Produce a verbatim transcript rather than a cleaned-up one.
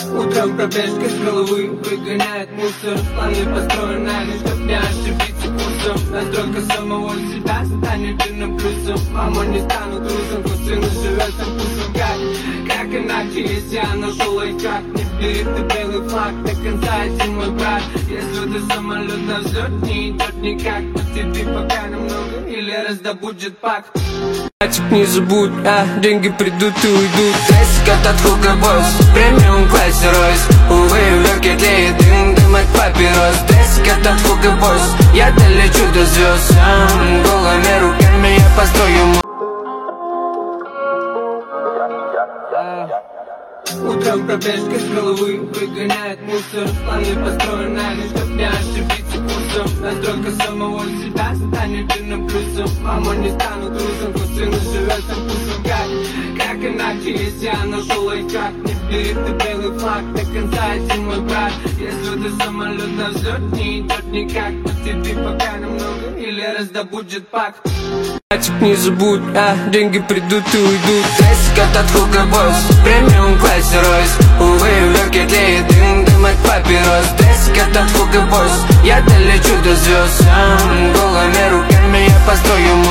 Утром пробежка с головы выгоняет мусор. Планы построены, чтоб не ошибиться курсом. Настройка самого себя станет жирным плюсом. Мама, не стану трусом, пусть сын живет со вкусом. Как, как иначе, если я нашел лайфхак? Не бери ты белый флаг, до конца один мой брат. Если ты самолет на взлет, не идет никак. Потерпи пока немного, или раздобудет пак. Мальчик, не забудь, а деньги придут и уйдут. Классика от Hugo Boss, премиум классе Ройс. Увы, в легких тлеет дым, дым от папирос. Классика от Hugo Boss, я долечу до звезд. Сам голыми руками я построю. Утром пробежка с головы выгоняет мусор. Планы построены, чтоб не ошибиться курсом. Настройка самого себя станет жирным плюсом. Мама, не стану трусом, пусть сын живет со вкусом. Как, как иначе, если я нашел лайфхак? Не бери ты белый флаг, до конца один мой брат. Если ты самолет на взлет, не идет никак. Потерпи пока немного, или раздобудет пак. Мальчик, не забудь, а деньги придут и уйдут. Классика от Hugo Boss, премиум классе Ройс. Увы, в легких тлеет дым, дым от папирос. Классика от Hugo Boss, я долечу до звезд. Сам голыми руками я построю.